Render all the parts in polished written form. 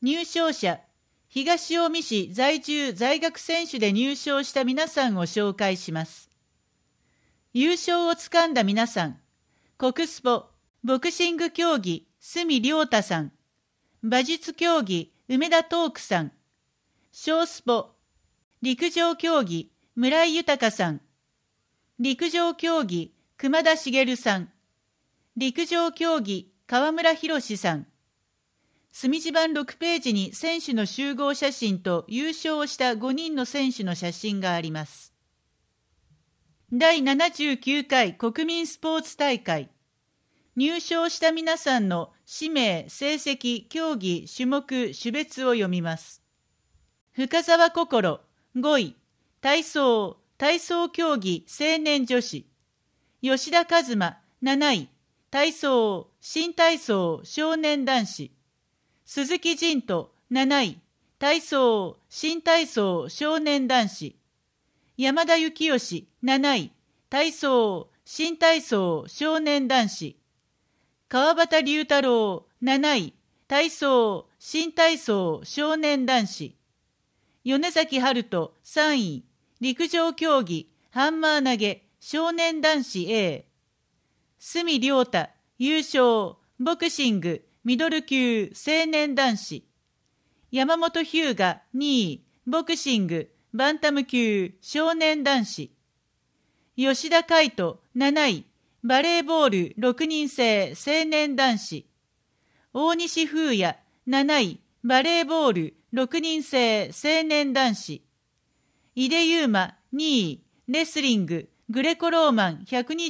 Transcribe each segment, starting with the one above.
入賞者、東近江市在住在学選手で入賞した皆さんを紹介します。優勝をつかんだ皆さん、国スポ、ボクシング競技、角亮太さん、馬術競技、梅田トークさん、小スポ、陸上競技、村井豊さん、陸上競技、熊田茂さん、陸上競技、川村博さん、隅地版6ページに選手の集合写真と優勝をした5人の選手の写真があります。第79回国民スポーツ大会。入賞した皆さんの氏名、成績、競技、種目、種別を読みます。深沢心、5位。体操競技、青年女子。吉田一馬、7位。体操、新体操、少年男子。鈴木仁人、7位。体操、新体操、少年男子。山田幸義、7位。体操、新体操、少年男子。川端龍太郎、7位。体操、新体操、少年男子。米崎春人、3位。陸上競技、ハンマー投げ、少年男子 A。角亮太、優勝、ボクシング、ミドル級、青年男子。山本日向、2位。ボクシング、バンタム級、少年男子。吉田海人、7位。バレーボール6人制青年男子。大西風也、7位。バレーボール6人制青年男子。井出優馬、2位。レスリング、グレコローマン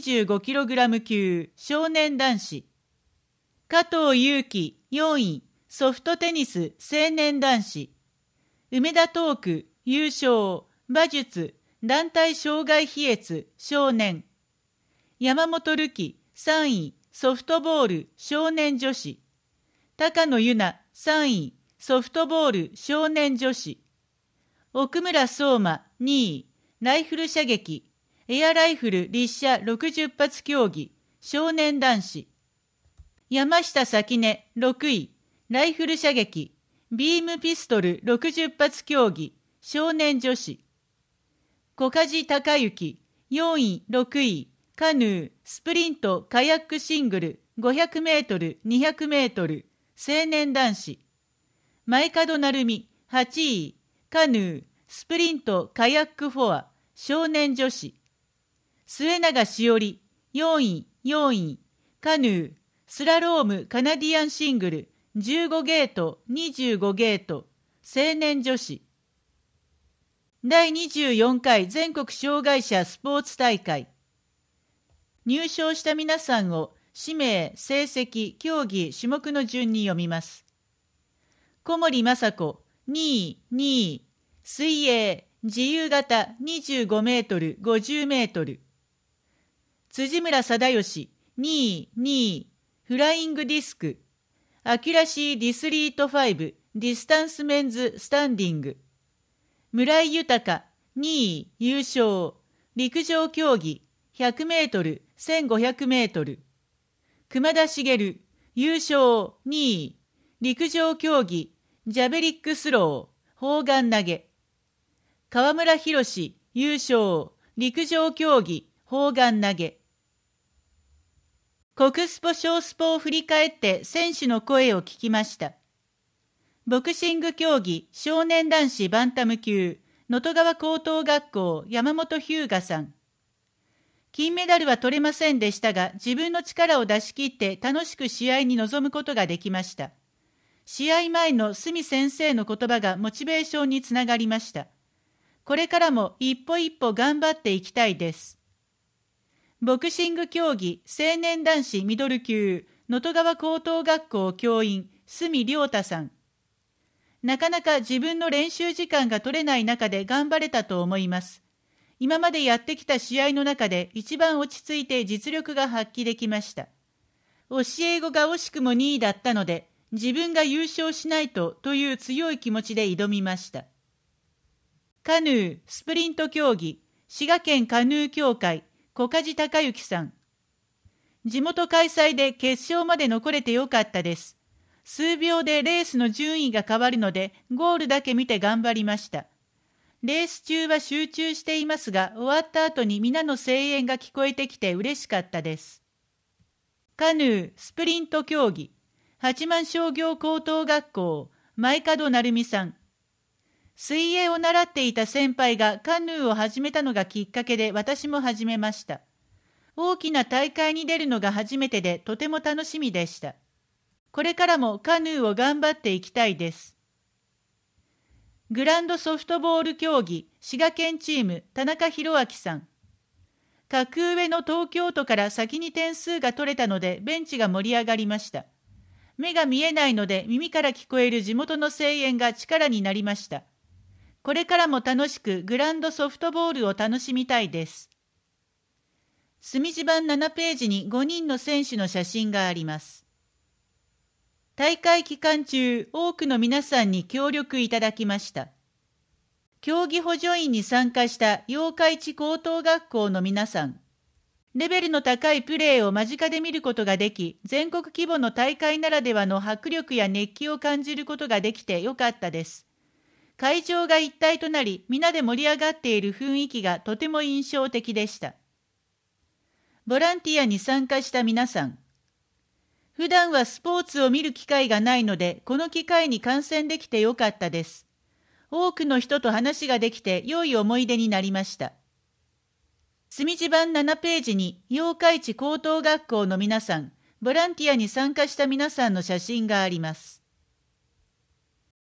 125kg 級少年男子。加藤祐希、4位。ソフトテニス青年男子。梅田トーク、優勝。馬術、団体障害飛越少年。山本瑠希、3位。ソフトボール少年女子。高野由奈、3位。ソフトボール少年女子。奥村相馬、2位。ライフル射撃、エアライフル立射60発競技少年男子。山下咲音、6位。ライフル射撃、ビームピストル60発競技少年女子。小梶孝之、4位、6位。カヌー、スプリント、カヤックシングル、500メートル、200メートル、青年男子。前門成美、8位。カヌー、スプリント、カヤックフォア、少年女子。末永しおり、4位、4位。カヌー、スラローム、カナディアンシングル、15ゲート、25ゲート、青年女子。第24回全国障害者スポーツ大会。入賞した皆さんを氏名、成績、競技、種目の順に読みます。小森雅子、2位、2位。水泳、自由形25メートル、50メートル。辻村貞義、2位、2位。フライングディスク。アキュラシーディスリート5、ディスタンスメンズスタンディング。村井豊、2位、優勝。陸上競技、100メートル、1500メートル。熊田茂、優勝、2位。陸上競技、ジャベリックスロー、砲丸投げ。川村博、優勝。陸上競技、砲丸投げ。国スポ小スポを振り返って選手の声を聞きました。ボクシング競技少年男子バンタム級能登川高等学校山本日向さん。金メダルは取れませんでしたが、自分の力を出し切って楽しく試合に臨むことができました。試合前の角先生の言葉がモチベーションにつながりました。これからも一歩一歩頑張っていきたいです。ボクシング競技青年男子ミドル級能登川高等学校教員角亮太さん。なかなか自分の練習時間が取れない中で頑張れたと思います。今までやってきた試合の中で一番落ち着いて実力が発揮できました。教え子が惜しくも2位だったので、自分が優勝しないという強い気持ちで挑みました。カヌー、スプリント競技、滋賀県カヌー協会、小梶孝之さん。地元開催で決勝まで残れてよかったです。 数秒でレースの順位が変わるので、ゴールだけ見て頑張りました。レース中は集中していますが、終わった後に皆の声援が聞こえてきて嬉しかったです。カヌー・スプリント競技、八幡商業高等学校、前門成美さん。水泳を習っていた先輩がカヌーを始めたのがきっかけで私も始めました。大きな大会に出るのが初めてでとても楽しみでした。これからもカヌーを頑張っていきたいです。グランドソフトボール競技、滋賀県チーム、田中宏明さん。格上の東京都から先に点数が取れたのでベンチが盛り上がりました。目が見えないので耳から聞こえる地元の声援が力になりました。これからも楽しくグランドソフトボールを楽しみたいです。墨字版7ページに5人の選手の写真があります。大会期間中、多くの皆さんに協力いただきました。競技補助員に参加した八日市高等学校の皆さん、レベルの高いプレーを間近で見ることができ、全国規模の大会ならではの迫力や熱気を感じることができてよかったです。会場が一体となり、皆で盛り上がっている雰囲気がとても印象的でした。ボランティアに参加した皆さん、普段はスポーツを見る機会がないので、この機会に観戦できてよかったです。多くの人と話ができて良い思い出になりました。墨字版7ページに八日市高等学校の皆さん、ボランティアに参加した皆さんの写真があります。